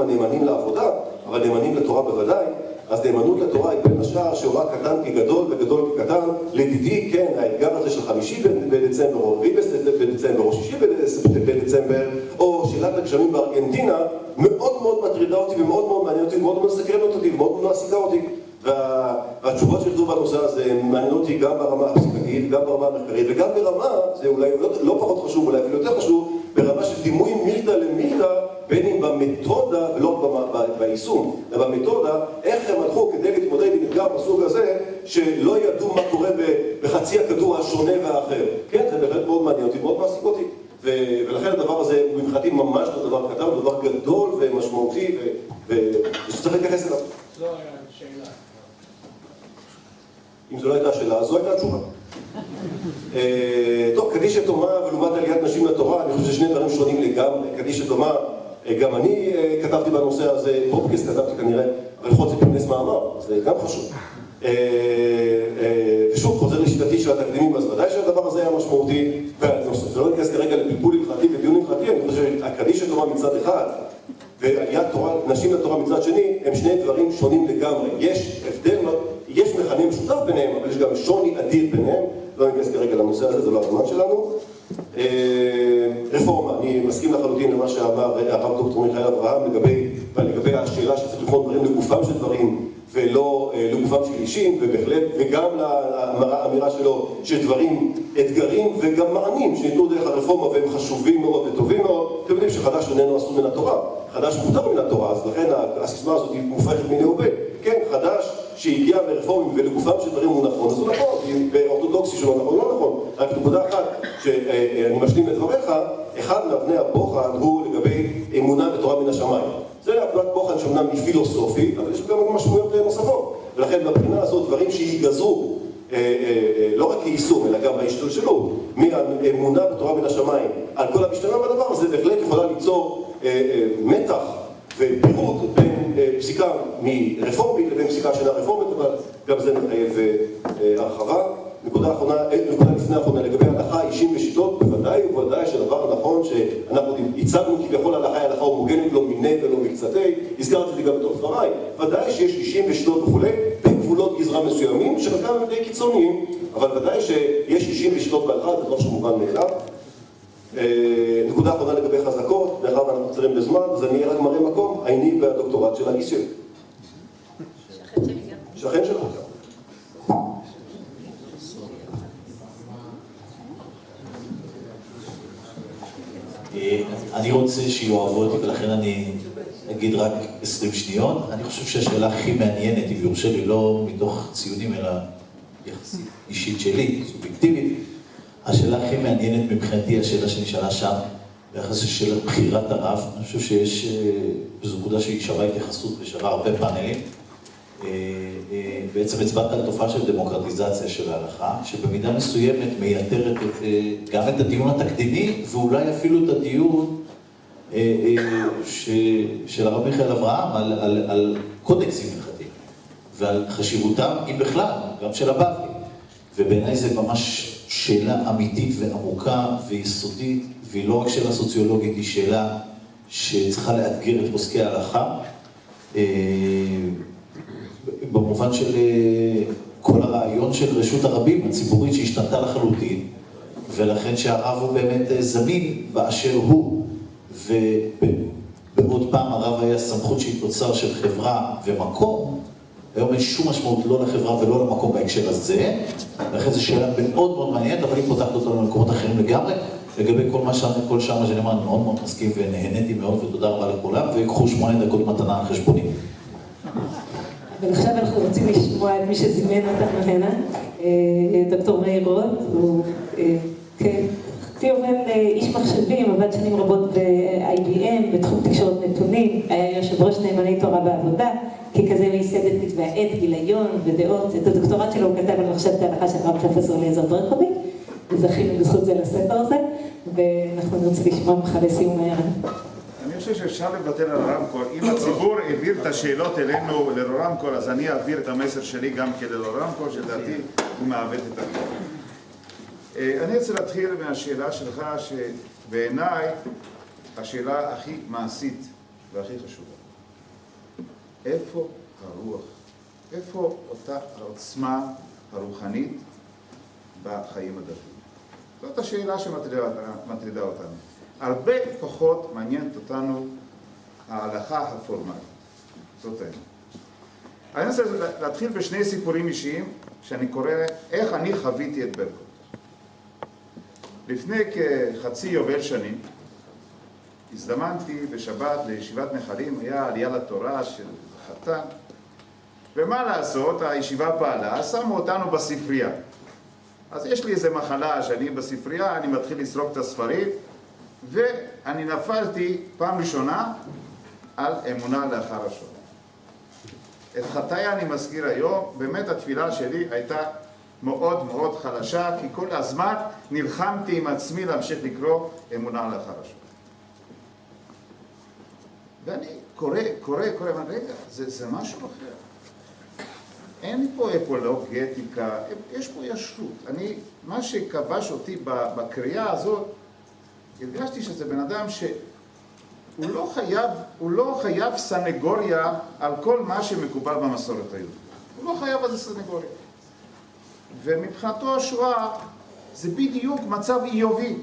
הנאמנים לעבודה, אבל נאמנים לתורה בוודאי. אז נאמנות לתורה היא בין השאר שהורה קטן כגדול וגדול כקטן. לדידי, כן, האתגר הזה של 5 בדצמבר, או 4 בדצמבר, או 6 בדצמבר, או שאלת הגשמים בארגנטינה, מאוד מאוד מטרידה אותי ומאוד מאוד מעניין אותי, מאוד מאוד מסקרנת אותי ומאוד מאוד מעסיקה אותי. והתשובות שכתוב בנושא הזה מעניינות אותי גם ברמה הפסיקתית, גם ברמה המחקרית, וגם ברמה, זה אולי לא פחות חשוב, אולי אפילו יותר חשוב, ברמה של דימוי מילתא למילתא, בין אם במתודה ולא ביישום, אלא במתודה, איך הם הלכו כדי להתמודד עם אתגר בסוג הזה, שלא ידעו מה קורה בחצי הכדור השונה והאחר. כן, זה באמת מאוד מעניין אותי, מאוד מעסיק אותי. ולכן הדבר הזה, מבחינתי, ממש לא דבר קטן, הוא דבר גדול ומשמעותי, ושצריך להתייחס אליו. זו היה שאלה. אם זו לא הייתה שאלה, זו הייתה התשובה. טוב, קדיש תומה ולעומת עליית נשים לתורה, אני חושב ששני דברים שונים לגמרי. קדיש תומה, גם אני כתבתי בנושא הזה, פודקאסט כתבתי כנראה, אבל חוץ לפרנס מאמר, זה גם חשוב. ושוב, חוזר לשיטתי של התקדימים, אז ודאי שהדבר הזה היה משמעותי, ולא ניכנס כרגע לפלפול הלכתי ודיון הלכתי, אני חושב שהקדיש תומה מצד אחד, ועליית נשים לתורה מצד שני, הם שני דברים שונים לגמרי. יש הבדל, יש מכנה משותף ביניהם, אבל יש גם שוני אדיר ביניהם, לא ניכנס כרגע לנושא הזה, זה לא הזמן שלנו. רפורמה, אני מסכים לחלוטין למה שאמר הרב דוקטור מיכאל אברהם לגבי השאלה שצריך לבחון דברים לגופם של דברים ולא לגופם של אישים, ובהחלט, וגם לאמירה שלו שדברים אתגרים וגם מענים שניתנו דרך הרפורמה והם חשובים מאוד וטובים מאוד. אתם יודעים שחדש איננו אסור מן התורה, חדש מותר מן התורה, אז לכן הסיסמה הזאת היא מופרכת מן הרבה. כן, חדש שהגיע מרפורמים ולגופם של דברים הוא נכון, אז הוא נכון, באורתודוקסי שלו נכון, לא נכון. רק נקודה אחת שאני משלים את דבריך, אחד מאבני הבוחן הוא לגבי אמונה בתורה מן השמיים. זה אבנת בוחן שאומנם היא פילוסופי, אבל יש גם משמעויות נוספות. ולכן מבחינה הזאת דברים שיגזרו, לא רק כיישום, אלא גם בהשתלשלות, מהאמונה בתורה מן השמיים על כל המשתנה בדבר הזה, בהחלט יכולה ליצור מתח ופירוט בין פסיקה מרפורמית לבין פסיקה שאינה רפורמית, אבל גם זה מחייב הרחבה. נקודה לפני האחרונה, לגבי הלכה אישים ושיטות, בוודאי ובוודאי שהדבר הנכון שאנחנו הצגנו כביכול הלכה היא הלכה הומוגנית, לא מיני ולא מקצתי, הזכרתי את זה גם בתוך דבריי, ודאי שיש אישים ושיטות וכולי, בגבולות גזרה מסוימים, שחלקם הם די קיצוניים, אבל ודאי שיש אישים ושיטות בהלכה, זה דבר שמובן מאליו. נקודה אחרונה לגבי חזקות, מאחר ואנחנו קצרים בזמן, אז אני רק מראה מקום, עייני בדוקטורט של הגיסיון. שכן שלי גם. שכן שלך. אני רוצה שיואבו אותי, ולכן אני אגיד רק 20 שניות. אני חושב שהשאלה הכי מעניינת, אם יורשה לי, לא מתוך ציונים, אלא יחסית אישית שלי, סובייקטיבית, השאלה הכי מעניינת מבחינתי, השאלה שנשאלה שם, ביחס של בחירת הרב. אני חושב שיש, זו נקודה שהיא שווה התייחסות ושווה הרבה פאנלים. בעצם הצבעת על תופעה של דמוקרטיזציה של ההלכה, שבמידה מסוימת מייתרת גם את הדיון התקדימי, ואולי אפילו את הדיון של הרב מיכאל אברהם על קודקסים הלכתיים, ועל חשיבותם, אם בכלל, גם של הבבלי. ובעיניי זה ממש שאלה אמיתית ועמוקה ויסודית, והיא לא רק שאלה סוציולוגית, היא שאלה שצריכה לאתגר את פוסקי ההלכה, במובן של כל הרעיון של רשות הרבים הציבורית שהשתנתה לחלוטין, ולכן שהרב הוא באמת זמין באשר הוא, ובעוד פעם הרב היה סמכות שהיא תוצר של חברה ומקום, היום אין שום משמעות לא לחברה ולא למקום בהקשר הזה, ולכן זו שאלה מאוד מאוד מעניינת, אבל היא פותחת אותנו למקומות אחרים לגמרי. לגבי כל שמה שאני אומר, מאוד מאוד מסכים ונהניתי מאוד, ותודה רבה לכולם, ויקחו 8 דקות מתנה על חשבוני. ועכשיו אנחנו רוצים לשמוע את מי שזימן אותנו הנה, דוקטור מאיר רוט, הוא עובד איש מחשבים, עבד שנים רבות ב-IBM, בתחום תקשורת נתונים, היה יושב ראש נאמני תורה בעבודה, ככזה הוא ייסד את כתבי העת, גיליון ודעות, את הדוקטורט שלו הוא כתב על מחשבת ההלכה של רב פרופסור אליעזר ברקוביץ, וזכינו בזכות זה לספר הזה, ואנחנו נרצה לשמוע ממך לסיום הערב. אני חושב שאפשר לבטל על הרמקול. אם הציבור העביר את השאלות אלינו לרמקול, אז אני אעביר את המסר שלי גם כדי לרמקול, שלדעתי הוא מעוות את הכל. אני רוצה להתחיל מהשאלה שלך, שבעיניי השאלה הכי מעשית והכי חשובה. איפה הרוח? איפה אותה העוצמה הרוחנית בחיים הדתיים? זאת השאלה שמטרידה אותנו. הרבה פחות מעניינת אותנו ההלכה הפורמלית. זאת האמת. אני רוצה להתחיל בשני סיפורים אישיים שאני קורא איך אני חוויתי את ברקוביץ'. לפני כחצי יובל שנים הזדמנתי בשבת לישיבת נחלים, היה עלייה לתורה של חתן, ומה לעשות, הישיבה פעלה, שמו אותנו בספרייה. אז יש לי איזה מחלה שאני בספרייה, אני מתחיל לסרוק את הספרים, ואני נפלתי פעם ראשונה על אמונה לאחר השואה. את חטאי אני מזכיר היום, באמת התפילה שלי הייתה מאוד מאוד חלשה, כי כל הזמן נלחמתי עם עצמי להמשיך לקרוא אמונה לאחר השואה. ואני קורא, רגע, זה משהו אחר. אין לי פה אפולוגטיקה, יש פה ישרות. מה שכבש אותי בקריאה הזאת, הרגשתי שזה בן אדם שהוא לא חייב סנגוריה על כל מה שמקובל במסורת היהודית. הוא לא חייב על זה סנגוריה. ומבחינתו השואה זה בדיוק מצב איובי.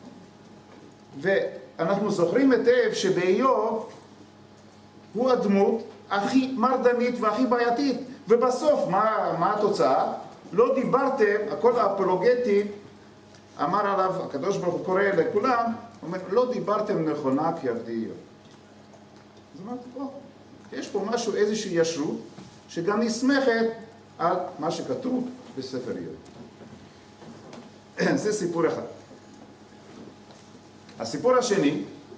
ואנחנו זוכרים היטב שבאיוב הוא הדמות הכי מרדנית והכי בעייתית. ובסוף, מה התוצאה? לא דיברתם, הכל האפולוגטי אמר עליו, הקדוש ברוך הוא קורא לכולם, הוא אומר, לא דיברתם נכונה כי עבדי איוב. אז אמרתי, יש פה משהו, איזושהי ישרות, שגם נסמכת על מה שכתוב בספר איוב. זה סיפור אחד. הסיפור השני,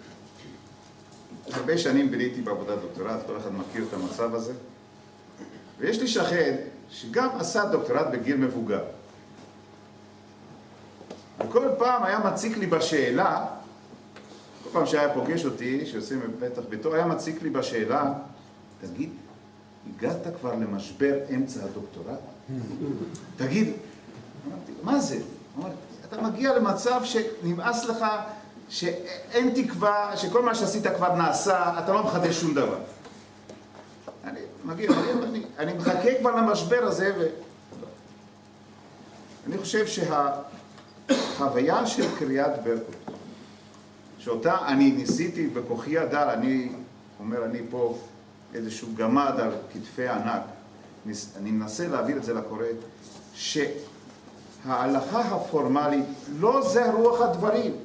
הרבה שנים ביליתי בעבודת דוקטורט, כל אחד מכיר את המצב הזה, ויש לי שכן שגם עשה דוקטורט בגיל מבוגר. וכל פעם היה מציק לי בשאלה, כל פעם שהיה פוגש אותי, שעושים בפתח ביתו, היה מציק לי בשאלה, תגיד, הגעת כבר למשבר אמצע הדוקטורט? תגיד, אמרתי, מה זה? אמרתי, אתה מגיע למצב שנמאס לך, שאין תקווה, שכל מה שעשית כבר נעשה, אתה לא מחדש שום דבר. אני מחכה כבר למשבר הזה, אני חושב שהחוויה של קריאת ברקוביץ', שאותה אני ניסיתי בכוחי הדל, אני אומר, אני פה איזשהו גמד על כתפי ענק, אני מנסה להעביר את זה לקורא, שההלכה הפורמלית לא זה רוח הדברים.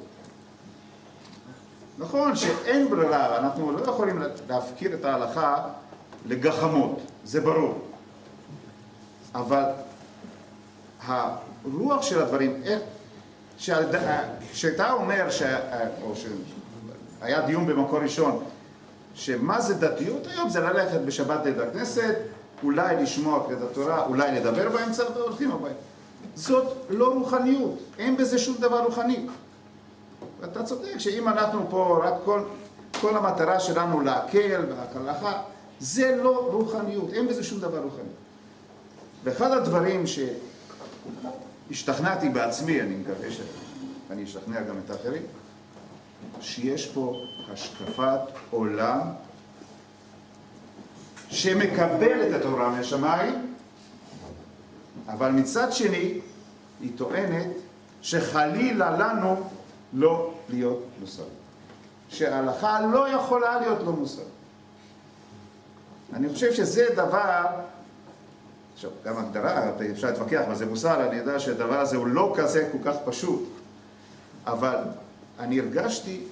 נכון שאין ברירה, אנחנו לא יכולים להפקיר את ההלכה לגחמות, זה ברור. אבל הרוח של הדברים, שאתה אומר, או שהיה דיון במקור ראשון, שמה זה דתיות היום? זה ללכת בשבת לבית הכנסת, אולי לשמוע קריאת התורה, אולי לדבר באמצע והולכים הביתה. זאת לא רוחניות, אין בזה שום דבר רוחני. ואתה צודק שאם אנחנו פה, רק כל המטרה שלנו להקל וההלכה, זה לא רוחניות, אין בזה שום דבר רוחני. ואחד הדברים שהשתכנעתי בעצמי, אני מקווה שאני אשתכנע גם את האחרים, שיש פה השקפת עולם שמקבלת את התורה מהשמיים, אבל מצד שני היא טוענת שחלילה לנו לא להיות מוסר. שההלכה לא יכולה להיות לא מוסר. אני חושב שזה דבר, עכשיו, גם הגדרה, אפשר להתווכח מה זה מוסר, אני יודע שהדבר הזה הוא לא כזה כל כך פשוט, אבל אני הרגשתי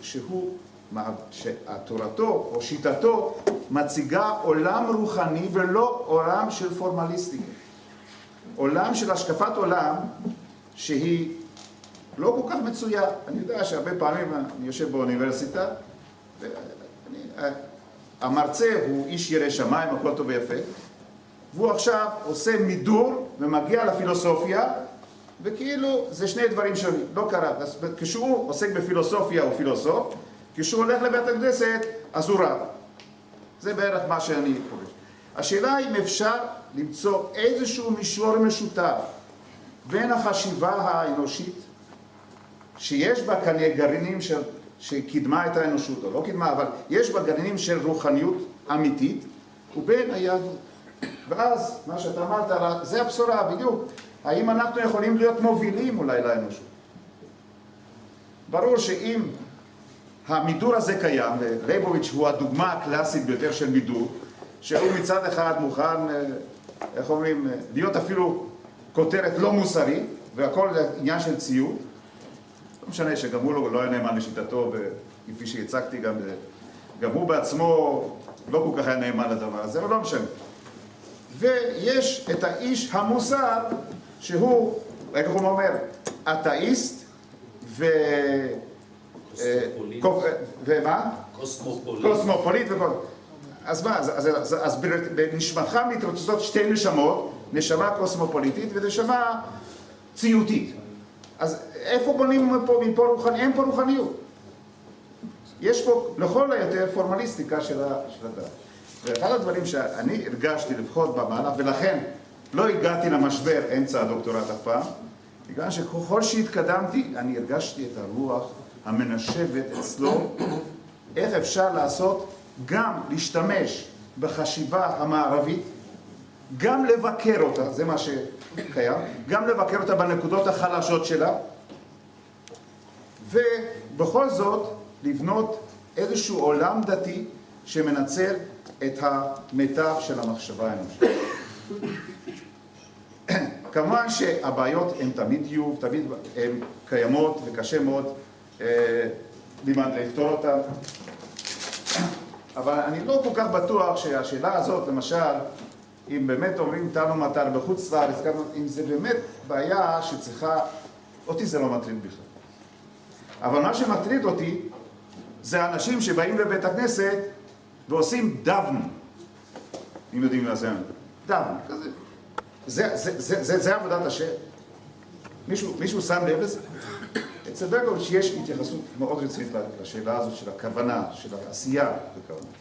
שהתורתו או שיטתו מציגה עולם רוחני ולא עולם של פורמליסטיקה. עולם של השקפת עולם שהיא לא כל כך מצויה. אני יודע שהרבה פעמים אני יושב באוניברסיטה, המרצה הוא איש ירא שמיים, הכל טוב ויפה, והוא עכשיו עושה מידור ומגיע לפילוסופיה, וכאילו זה שני דברים שונים, לא קרה. כשהוא עוסק בפילוסופיה הוא פילוסוף, כשהוא הולך לבית הכנסת אז הוא רב. זה בערך מה שאני פוגש. השאלה היא אם אפשר למצוא איזשהו מישור משותף בין החשיבה האנושית, שיש בה כנראה גרעינים שקידמה את האנושות, או לא קידמה, אבל יש בה גרעינים של רוחניות אמיתית, ובין היהדות. ואז, מה שאתה אמרת, זה הבשורה בדיוק. האם אנחנו יכולים להיות מובילים אולי לאנושות? ברור שאם המידור הזה קיים, ולייבוביץ' הוא הדוגמה הקלאסית ביותר של מידור, שהוא מצד אחד מוכן, איך אומרים, להיות אפילו כותרת לא מוסרי, והכל עניין של ציור. לא משנה שגם הוא לא היה נאמן לשיטתו, וכפי שהצגתי גם הוא בעצמו לא כל כך היה נאמן לדבר הזה, אבל לא משנה. ויש את האיש המוסר, שהוא, איך הוא אומר, אתאיסט ומה? קוסמופוליט וכל... אז מה, אז בנשמתך מתרוצצות שתי נשמות, נשמה קוסמופוליטית ונשמה ציותית. אז איפה בונים מפה רוחני? אין פה רוחניות. יש פה לכל היותר פורמליסטיקה של הדעת. ואחד הדברים שאני הרגשתי לפחות במהלך, ולכן לא הגעתי למשבר אמצע הדוקטורט אף פעם, בגלל שככל שהתקדמתי, אני הרגשתי את הרוח המנשבת אצלו, איך אפשר לעשות, גם להשתמש בחשיבה המערבית, גם לבקר אותה, זה מה שקיים, גם לבקר אותה בנקודות החלשות שלה, ובכל זאת לבנות איזשהו עולם דתי שמנצל את המיטב של המחשבה האנושית. כמובן שהבעיות הן תמיד יהיו, תמיד הן קיימות וקשה מאוד לפתור אותן. אבל אני לא כל כך בטוח שהשאלה הזאת, למשל, אם באמת אומרים תנו מטר בחוץ לארץ, אם זה באמת בעיה שצריכה, אותי זה לא מטריד בכלל. אבל מה שמטריד אותי זה האנשים שבאים לבית הכנסת ועושים דוון. אם יודעים מה זה, דוון, כזה. זה עבודת השם. מישהו שם לב לזה? אצל ברקוביץ' יש התייחסות מאוד רצינית לשאלה הזאת של הכוונה, של העשייה בכוונה.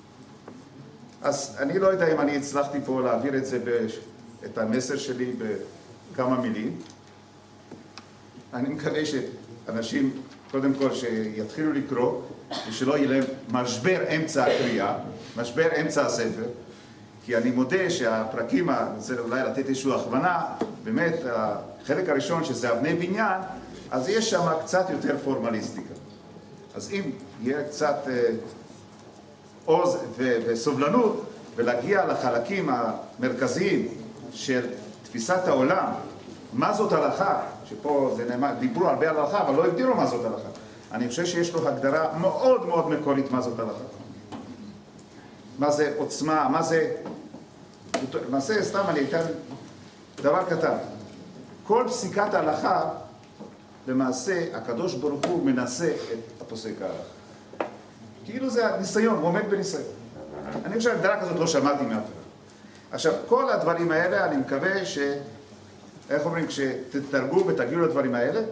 אז אני לא יודע אם אני הצלחתי פה להעביר את המסר שלי בכמה מילים. אני מקווה שאנשים, קודם כל, שיתחילו לקרוא, ושלא יהיה להם משבר אמצע הקריאה, משבר אמצע הספר, כי אני מודה שהפרקים, אני רוצה אולי לתת איזושהי הכוונה, באמת, החלק הראשון שזה אבני בניין, אז יש שם קצת יותר פורמליסטיקה. אז אם יהיה קצת עוז וסובלנות, ולהגיע לחלקים המרכזיים של תפיסת העולם, מה זאת הלכה, שפה זה נאמר, דיברו הרבה על הלכה, אבל לא הגדירו מה זאת הלכה. אני חושב שיש לו הגדרה מאוד מאוד מקורית מה זאת הלכה. מה זה עוצמה, מה זה, סתם אני אתן דבר קטן. כל פסיקת ההלכה, למעשה, הקדוש ברוך הוא מנסה את הפוסק ההלכה. כאילו זה הניסיון, הוא עומד בניסיון. אני חושב שהגדרה כזאת לא שמעתי מאף אחד. עכשיו, כל הדברים האלה, אני מקווה איך אומרים, כשתתרגו ותגיעו לדברים האלה,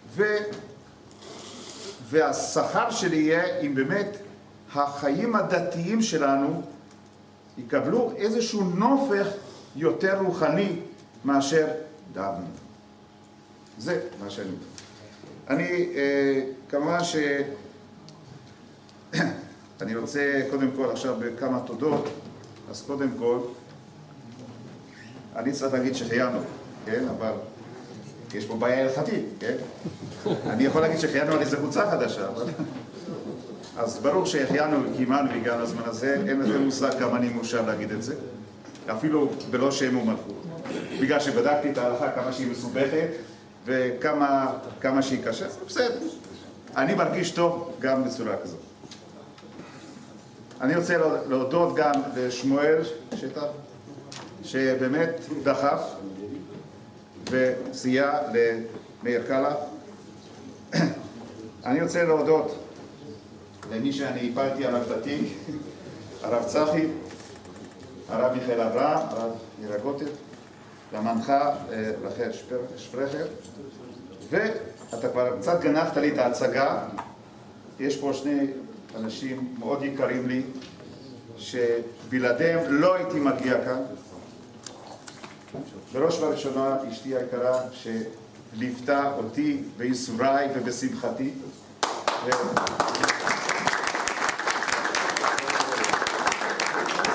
והשכר שלי יהיה אם באמת החיים הדתיים שלנו יקבלו איזשהו נופך יותר רוחני מאשר דוון. זה מה שאני אומר. אני, כמובן אני רוצה קודם כל עכשיו בכמה תודות, אז קודם כל, אני צריך להגיד שהחיינו, כן? אבל יש פה בעיה הלכתית, כן? אני יכול להגיד שהחיינו על איזה קבוצה חדשה, אבל... אז ברור שהחיינו וקיימנו והגענו לזמן הזה, אין לזה מושג כמה אני מאושר להגיד את זה, אפילו בלא שם ומלכות. בגלל שבדקתי את ההלכה כמה שהיא מסובכת וכמה שהיא קשה, בסדר. אני מרגיש טוב גם בצורה כזאת. אני רוצה להודות גם לשמואל שטח, שבאמת דחף וסייע למאיר קלע. אני רוצה להודות למי שאני הפלתי עליו את התיק, הרב צחי, הרב מיכאל אברהם, הרב נירה גוטר, למנחה רחל שפרכר, ואתה כבר קצת גנבת לי את ההצגה. יש פה שני אנשים מאוד יקרים לי, שבלעדיהם לא הייתי מגיע כאן. בראש ובראשונה אשתי היקרה שליוותה אותי בייסוריי ובשמחתי.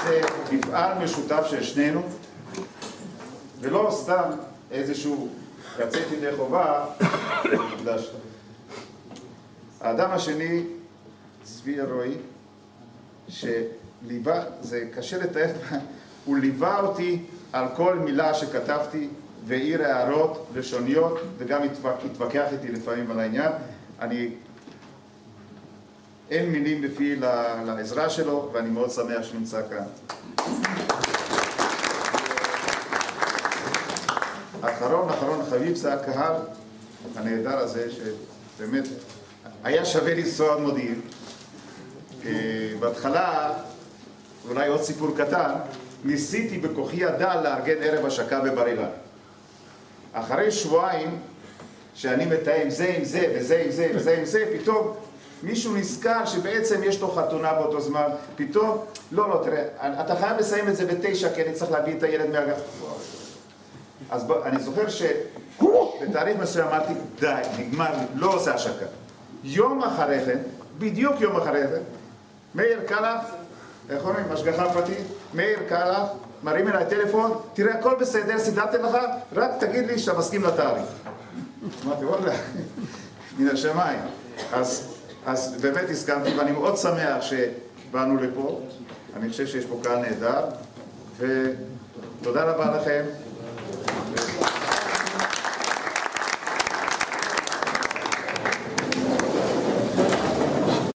זה מפעל משותף של שנינו, ולא סתם איזשהו יצאתי ידי חובה, מקודש. האדם השני, צבי אלרועי, שליווה, זה קשה לתאר, הוא ליווה אותי על כל מילה שכתבתי, והעיר הערות לשוניות, וגם התווכח איתי לפעמים על העניין. אין מילים בפי לעזרה שלו, ואני מאוד שמח שנמצא כאן. אחרון חביב זה הקהל הנהדר הזה, שבאמת היה שווה לנסוע עד מודיעין. בהתחלה, אולי עוד סיפור קטן, ניסיתי בכוחי הדל לארגן ערב השקה בבר אילן. אחרי שבועיים שאני מתאם זה עם זה וזה עם זה וזה עם זה, פתאום מישהו נזכר שבעצם יש לו חתונה באותו זמן, פתאום, לא, תראה, אתה חייב לסיים את זה ב9 כי אני צריך להביא את הילד מהגן. אז אני זוכר שבתאריך מסוים אמרתי, די, נגמר לי, לא עושה השקה. יום אחרי כן, בדיוק יום אחרי כן, מאיר קלח, איך אומרים, משגחה פרטית, מאיר קלח, מרים אליי טלפון, תראה, הכל בסדר, סידרתם לך, רק תגיד לי שאתה מסכים לתאריך. אמרתי, וואלה, מן השמיים. אז באמת הסכמתי, ואני מאוד שמח שבאנו לפה. אני חושב שיש פה קהל נהדר, ותודה רבה לכם.